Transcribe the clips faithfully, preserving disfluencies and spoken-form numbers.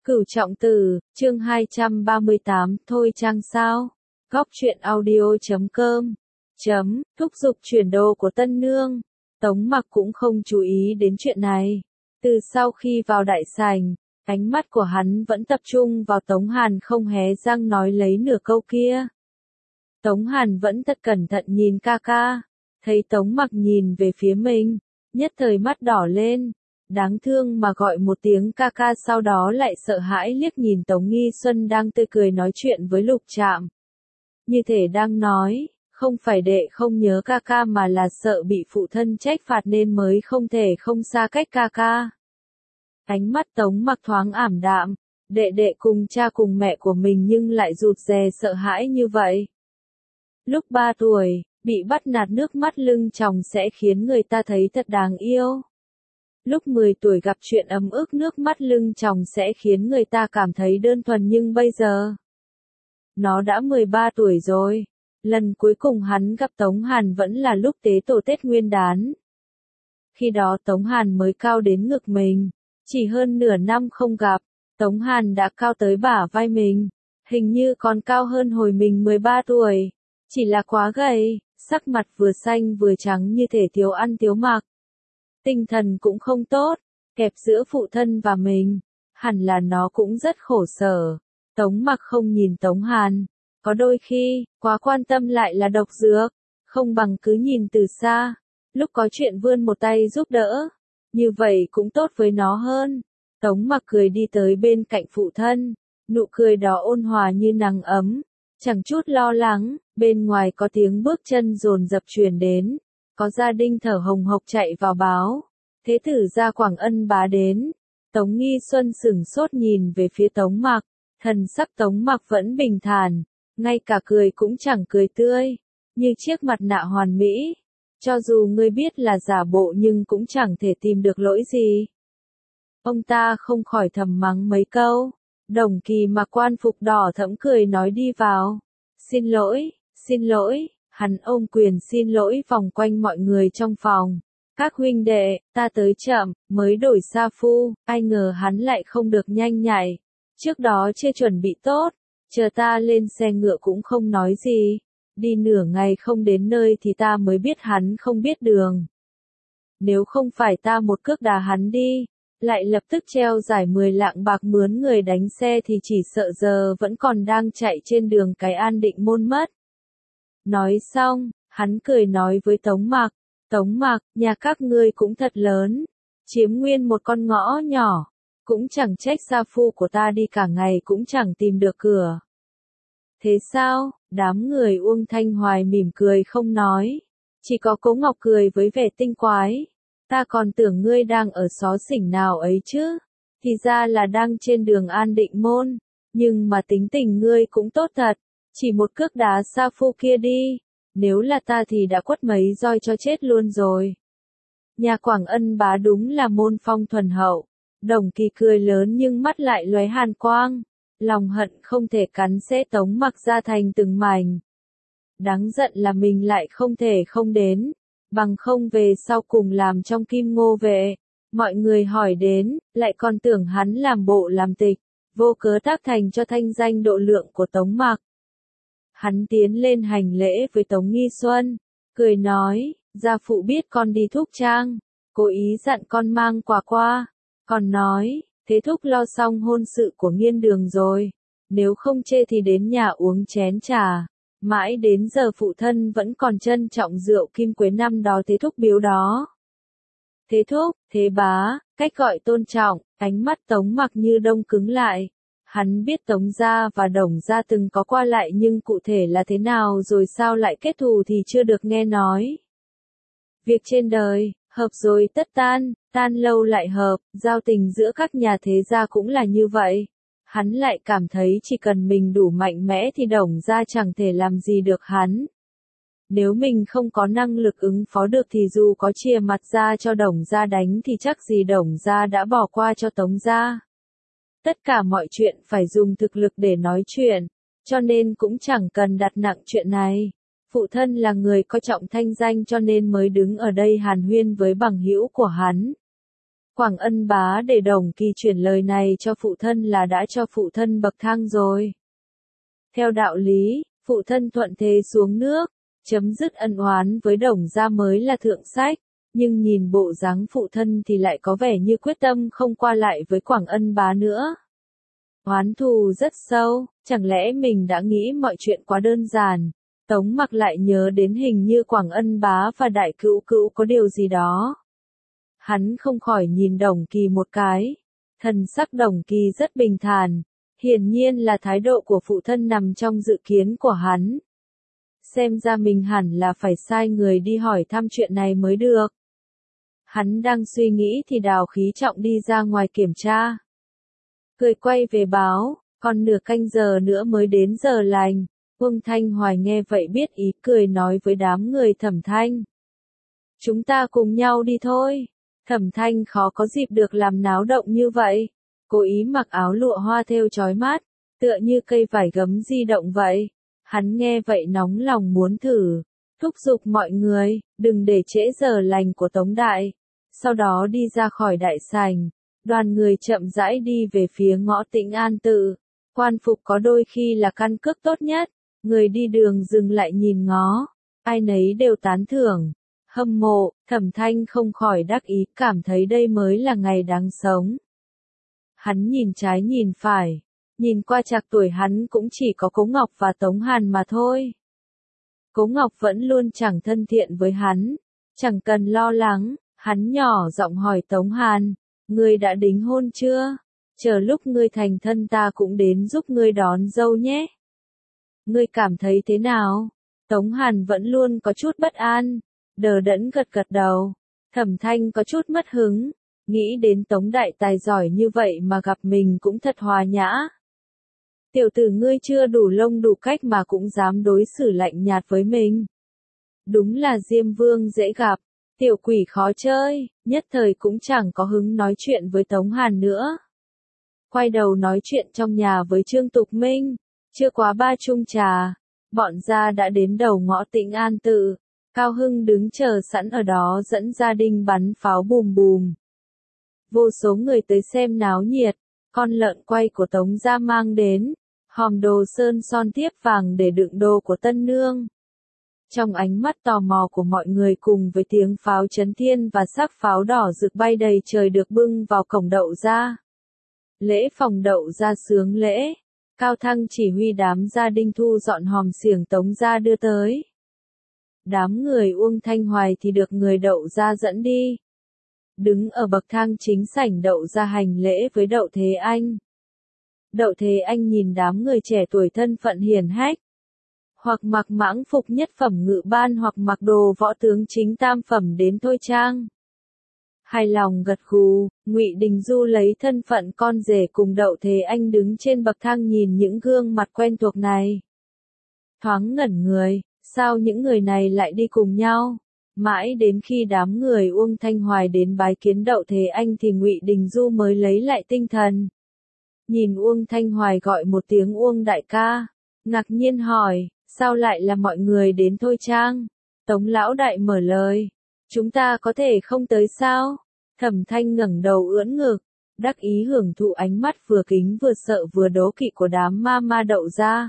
Cửu Trọng Tử, chương hai trăm ba mươi tám, thôi chăng sao? Góc truyện audio chấm com chấm, thúc giục chuyển đồ của tân nương. Tống Mặc cũng không chú ý đến chuyện này. Từ sau khi vào đại sảnh, ánh mắt của hắn vẫn tập trung vào Tống Hàn không hé răng nói lấy nửa câu kia. Tống Hàn vẫn thật cẩn thận nhìn ca ca, thấy Tống Mặc nhìn về phía mình, nhất thời mắt đỏ lên. Đáng thương mà gọi một tiếng ca ca, sau đó lại sợ hãi liếc nhìn Tống Nghi Xuân đang tươi cười nói chuyện với Lục Trạm. Như thể đang nói, không phải đệ không nhớ ca ca mà là sợ bị phụ thân trách phạt nên mới không thể không xa cách ca ca. Ánh mắt Tống Mặc thoáng ảm đạm, đệ đệ cùng cha cùng mẹ của mình nhưng lại rụt rè sợ hãi như vậy. Lúc ba tuổi, bị bắt nạt nước mắt lưng tròng sẽ khiến người ta thấy thật đáng yêu. Lúc mười tuổi gặp chuyện ấm ức nước mắt lưng tròng sẽ khiến người ta cảm thấy đơn thuần, nhưng bây giờ nó đã mười ba tuổi rồi. Lần cuối cùng hắn gặp Tống Hàn vẫn là lúc tế tổ Tết Nguyên đán. Khi đó Tống Hàn mới cao đến ngực mình, chỉ hơn nửa năm không gặp, Tống Hàn đã cao tới bả vai mình, hình như còn cao hơn hồi mình mười ba tuổi, chỉ là quá gầy, sắc mặt vừa xanh vừa trắng như thể thiếu ăn thiếu mặc. Tinh thần cũng không tốt, kẹp giữa phụ thân và mình, hẳn là nó cũng rất khổ sở. Tống Mặc không nhìn Tống Hàn, có đôi khi, quá quan tâm lại là độc dược, không bằng cứ nhìn từ xa, lúc có chuyện vươn một tay giúp đỡ, như vậy cũng tốt với nó hơn. Tống Mặc cười đi tới bên cạnh phụ thân, nụ cười đó ôn hòa như nắng ấm, chẳng chút lo lắng. Bên ngoài có tiếng bước chân dồn dập truyền đến. Có gia đình thở hồng hộc chạy vào báo, thế tử gia Quảng Ân bá đến. Tống Nghi Xuân sửng sốt nhìn về phía Tống Mặc, thần sắc Tống Mặc vẫn bình thản, ngay cả cười cũng chẳng cười tươi, như chiếc mặt nạ hoàn mỹ. Cho dù ngươi biết là giả bộ nhưng cũng chẳng thể tìm được lỗi gì. Ông ta không khỏi thầm mắng mấy câu. Đồng Kỳ mặc quan phục đỏ thẫm cười nói đi vào. Xin lỗi, xin lỗi. Hắn ôm quyền xin lỗi vòng quanh mọi người trong phòng. Các huynh đệ, ta tới chậm, mới đổi sa phu, ai ngờ hắn lại không được nhanh nhạy. Trước đó chưa chuẩn bị tốt, chờ ta lên xe ngựa cũng không nói gì. Đi nửa ngày không đến nơi thì ta mới biết hắn không biết đường. Nếu không phải ta một cước đá hắn đi, lại lập tức treo giải mười lạng bạc mướn người đánh xe thì chỉ sợ giờ vẫn còn đang chạy trên đường cái An Định Môn mất. Nói xong, hắn cười nói với Tống Mặc, Tống Mặc, nhà các ngươi cũng thật lớn, chiếm nguyên một con ngõ nhỏ, cũng chẳng trách sa phu của ta đi cả ngày cũng chẳng tìm được cửa. Thế sao? Đám người Uông Thanh Hoài mỉm cười không nói, chỉ có Cố Ngọc cười với vẻ tinh quái, ta còn tưởng ngươi đang ở xó xỉnh nào ấy chứ, thì ra là đang trên đường An Định Môn, nhưng mà tính tình ngươi cũng tốt thật. Chỉ một cước đá sa phu kia đi, nếu là ta thì đã quất mấy roi cho chết luôn rồi. Nhà Quảng Ân bá đúng là môn phong thuần hậu. Đồng Kỳ cười lớn nhưng mắt lại lóe hàn quang, lòng hận không thể cắn xé Tống Mặc ra thành từng mảnh. Đáng giận là mình lại không thể không đến, bằng không về sau cùng làm trong Kim Ngô vệ. Mọi người hỏi đến, lại còn tưởng hắn làm bộ làm tịch, vô cớ tác thành cho thanh danh độ lượng của Tống Mặc. Hắn tiến lên hành lễ với Tống Nghi Xuân, cười nói, gia phụ biết con đi thúc trang, cố ý dặn con mang quà qua, còn nói, thế thúc lo xong hôn sự của Nghiên Đường rồi, nếu không chê thì đến nhà uống chén trà. Mãi đến giờ phụ thân vẫn còn trân trọng rượu kim quế năm đó thế thúc biếu đó. Thế thúc, thế bá, cách gọi tôn trọng, ánh mắt Tống Mặc như đông cứng lại. Hắn biết Tống gia và Đồng gia từng có qua lại nhưng cụ thể là thế nào rồi sao lại kết thù thì chưa được nghe nói. Việc trên đời, hợp rồi tất tan, tan lâu lại hợp, giao tình giữa các nhà thế gia cũng là như vậy. Hắn lại cảm thấy chỉ cần mình đủ mạnh mẽ thì Đồng gia chẳng thể làm gì được hắn. Nếu mình không có năng lực ứng phó được thì dù có chia mặt ra cho Đồng gia đánh thì chắc gì Đồng gia đã bỏ qua cho Tống gia. Tất cả mọi chuyện phải dùng thực lực để nói chuyện, cho nên cũng chẳng cần đặt nặng chuyện này. Phụ thân là người coi trọng thanh danh cho nên mới đứng ở đây hàn huyên với bằng hữu của hắn. Quảng Ân bá để Đồng Kỳ chuyển lời này cho phụ thân là đã cho phụ thân bậc thang rồi. Theo đạo lý, phụ thân thuận thế xuống nước, chấm dứt ân oán với Đồng gia mới là thượng sách, nhưng nhìn bộ dáng phụ thân thì lại có vẻ như quyết tâm không qua lại với Quảng Ân bá nữa. Oán thù rất sâu, chẳng lẽ mình đã nghĩ mọi chuyện quá đơn giản. Tống Mặc lại nhớ đến hình như Quảng Ân bá và Đại Cữu Cữu có điều gì đó. Hắn không khỏi nhìn Đồng Kỳ một cái. Thần sắc Đồng Kỳ rất bình thản, hiển nhiên là thái độ của phụ thân nằm trong dự kiến của hắn. Xem ra mình hẳn là phải sai người đi hỏi thăm chuyện này mới được. Hắn đang suy nghĩ thì Đào Khí Trọng đi ra ngoài kiểm tra. Cười quay về báo, còn nửa canh giờ nữa mới đến giờ lành. Uông Thanh Hoài nghe vậy biết ý, cười nói với đám người Thẩm Thanh. Chúng ta cùng nhau đi thôi. Thẩm Thanh khó có dịp được làm náo động như vậy. Cố ý mặc áo lụa hoa thêu chói mắt, tựa như cây vải gấm di động vậy. Hắn nghe vậy nóng lòng muốn thử, thúc giục mọi người, đừng để trễ giờ lành của Tống Đại. Sau đó đi ra khỏi đại sảnh, đoàn người chậm rãi đi về phía ngõ Tĩnh An Tự. Quan phục có đôi khi là căn cước tốt nhất, người đi đường dừng lại nhìn ngó, ai nấy đều tán thưởng, hâm mộ. Thẩm Thanh không khỏi đắc ý, cảm thấy đây mới là ngày đáng sống. Hắn nhìn trái nhìn phải, nhìn qua trạc tuổi hắn cũng chỉ có Cố Ngọc và Tống Hàn mà thôi. Cố Ngọc vẫn luôn chẳng thân thiện với hắn, chẳng cần lo lắng, hắn nhỏ giọng hỏi Tống Hàn, ngươi đã đính hôn chưa? Chờ lúc ngươi thành thân ta cũng đến giúp ngươi đón dâu nhé. Ngươi cảm thấy thế nào? Tống Hàn vẫn luôn có chút bất an, đờ đẫn gật gật đầu. Thẩm Thanh có chút mất hứng, nghĩ đến Tống đại tài giỏi như vậy mà gặp mình cũng thật hòa nhã. Tiểu tử ngươi chưa đủ lông đủ cách mà cũng dám đối xử lạnh nhạt với mình. Đúng là Diêm Vương dễ gặp, tiểu quỷ khó chơi, nhất thời cũng chẳng có hứng nói chuyện với Tống Hàn nữa. Quay đầu nói chuyện trong nhà với Trương Tục Minh, chưa quá ba chung trà, bọn gia đã đến đầu ngõ Tĩnh An Tự. Cao Hưng đứng chờ sẵn ở đó dẫn gia đình bắn pháo bùm bùm. Vô số người tới xem náo nhiệt, con lợn quay của Tống gia mang đến, hòm đồ sơn son thiếp vàng để đựng đồ của tân nương. Trong ánh mắt tò mò của mọi người cùng với tiếng pháo chấn thiên và sắc pháo đỏ rực bay đầy trời được bưng vào cổng đậu gia. Lễ phòng đậu gia sướng lễ, Cao Thăng chỉ huy đám gia đình thu dọn hòm xiềng Tống gia đưa tới. Đám người Uông Thanh Hoài thì được người đậu gia dẫn đi. Đứng ở bậc thang chính sảnh đậu gia hành lễ với Đậu Thế Anh. Đậu Thế Anh nhìn đám người trẻ tuổi thân phận hiển hách, hoặc mặc mãng phục nhất phẩm ngự ban hoặc mặc đồ võ tướng chính tam phẩm đến thôi trang. Hài lòng gật gù, Ngụy Đình Du lấy thân phận con rể cùng Đậu Thế Anh đứng trên bậc thang nhìn những gương mặt quen thuộc này. Thoáng ngẩn người, sao những người này lại đi cùng nhau? Mãi đến khi đám người Uông Thanh Hoài đến bái kiến Đậu Thế Anh thì Ngụy Đình Du mới lấy lại tinh thần. Nhìn Uông Thanh Hoài gọi một tiếng Uông đại ca, ngạc nhiên hỏi, sao lại là mọi người đến thôi trang? Tống lão đại mở lời, chúng ta có thể không tới sao? Thẩm Thanh ngẩng đầu ưỡn ngực, đắc ý hưởng thụ ánh mắt vừa kính vừa sợ vừa đố kỵ của đám ma ma đậu gia.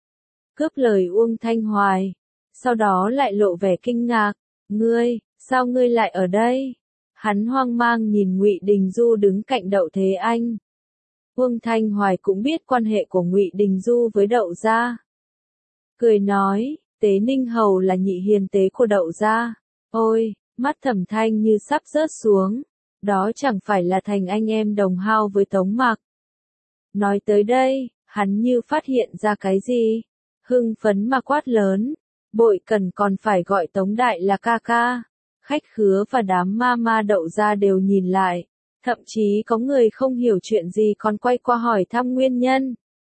Cướp lời Uông Thanh Hoài, sau đó lại lộ vẻ kinh ngạc, ngươi, sao ngươi lại ở đây? Hắn hoang mang nhìn Ngụy Đình Du đứng cạnh Đậu Thế Anh. Uông Thanh Hoài cũng biết quan hệ của Ngụy Đình Du với Đậu gia. Cười nói, Tế Ninh Hầu là nhị hiền tế của Đậu gia. Ôi, mắt Thẩm Thanh như sắp rớt xuống, đó chẳng phải là thành anh em đồng hao với Tống Mặc. Nói tới đây, hắn như phát hiện ra cái gì, hưng phấn mà quát lớn, bội cần còn phải gọi Tống đại là ca ca. Khách khứa và đám ma ma Đậu gia đều nhìn lại, thậm chí có người không hiểu chuyện gì còn quay qua hỏi thăm nguyên nhân.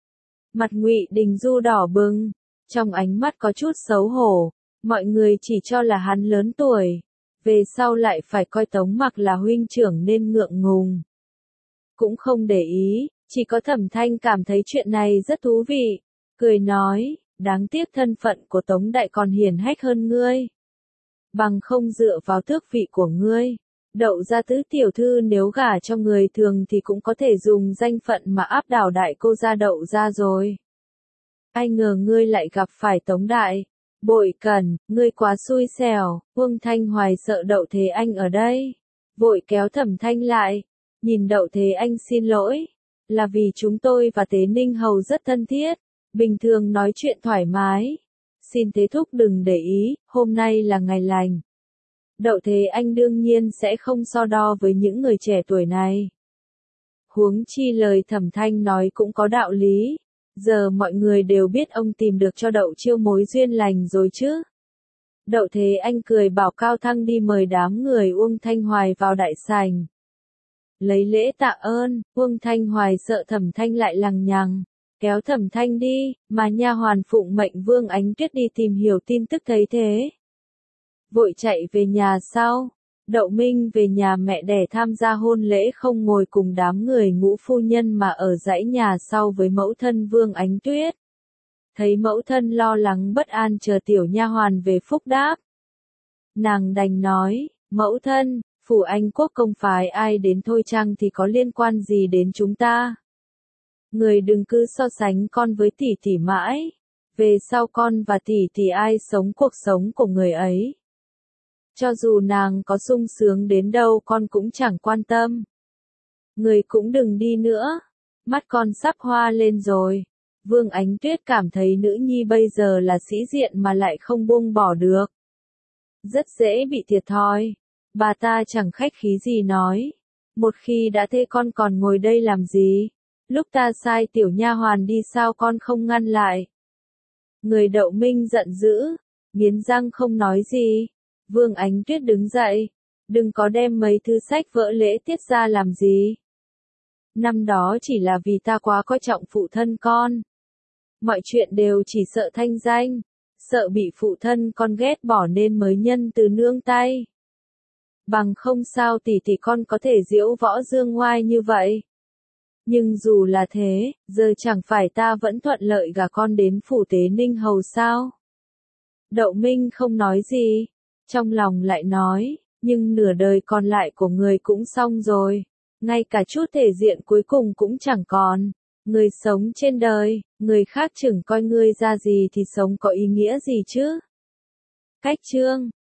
Mặt Ngụy Đình Du đỏ bừng, trong ánh mắt có chút xấu hổ, mọi người chỉ cho là hắn lớn tuổi, về sau lại phải coi Tống Mặc là huynh trưởng nên ngượng ngùng. Cũng không để ý, chỉ có Thẩm Thanh cảm thấy chuyện này rất thú vị, cười nói, đáng tiếc thân phận của Tống đại còn hiển hách hơn ngươi. Bằng không dựa vào tước vị của ngươi, Đậu gia tứ tiểu thư nếu gả cho người thường thì cũng có thể dùng danh phận mà áp đảo đại cô gia Đậu gia rồi. Ai ngờ ngươi lại gặp phải Tống Đại. Bội Cần, ngươi quá xui xẻo. Uông Thanh Hoài sợ Đậu Thế Anh ở đây. Vội kéo Thẩm Thanh lại. Nhìn Đậu Thế Anh xin lỗi. Là vì chúng tôi và Tế Ninh Hầu rất thân thiết. Bình thường nói chuyện thoải mái. Xin Tế Thúc đừng để ý, hôm nay là ngày lành. Đậu Thế Anh đương nhiên sẽ không so đo với những người trẻ tuổi này. Huống chi lời Thẩm Thanh nói cũng có đạo lý. Giờ mọi người đều biết ông tìm được cho Đậu Chiêu mối duyên lành rồi chứ. Đậu Thế Anh cười bảo Cao Thăng đi mời đám người Uông Thanh Hoài vào đại sảnh. Lấy lễ tạ ơn, Uông Thanh Hoài sợ Thẩm Thanh lại lằng nhằng. Kéo Thẩm Thanh đi, mà nha hoàn phụng mệnh Vương Ánh Tuyết đi tìm hiểu tin tức thấy thế. Vội chạy về nhà sau. Đậu Minh về nhà mẹ đẻ tham gia hôn lễ không ngồi cùng đám người Ngũ phu nhân mà ở dãy nhà sau với mẫu thân Vương Ánh Tuyết. Thấy mẫu thân lo lắng bất an chờ tiểu nha hoàn về phúc đáp. Nàng đành nói, mẫu thân, phủ Anh quốc công phái ai đến thôi chăng thì có liên quan gì đến chúng ta. Người đừng cứ so sánh con với tỷ tỷ mãi. Về sau con và tỷ tỷ ai sống cuộc sống của người ấy. Cho dù nàng có sung sướng đến đâu con cũng chẳng quan tâm. Người cũng đừng đi nữa. Mắt con sắp hoa lên rồi. Vương Ánh Tuyết cảm thấy nữ nhi bây giờ là sĩ diện mà lại không buông bỏ được. Rất dễ bị thiệt thòi. Bà ta chẳng khách khí gì nói. Một khi đã thế con còn ngồi đây làm gì? Lúc ta sai tiểu nha hoàn đi sao con không ngăn lại? Người Đậu Minh giận dữ. Nghiến răng không nói gì. Vương Ánh Tuyết đứng dậy. Đừng có đem mấy thứ sách vỡ lễ tiết ra làm gì. Năm đó chỉ là vì ta quá coi trọng phụ thân con. Mọi chuyện đều chỉ sợ thanh danh. Sợ bị phụ thân con ghét bỏ nên mới nhân từ nương tay. Bằng không sao tỷ tỷ con có thể diễu võ dương ngoai như vậy. Nhưng dù là thế, giờ chẳng phải ta vẫn thuận lợi gả con đến phủ Tế Ninh Hầu sao? Đậu Minh không nói gì. Trong lòng lại nói, nhưng nửa đời còn lại của người cũng xong rồi. Ngay cả chút thể diện cuối cùng cũng chẳng còn. Người sống trên đời, người khác chừng coi ngươi ra gì thì sống có ý nghĩa gì chứ? Cách chương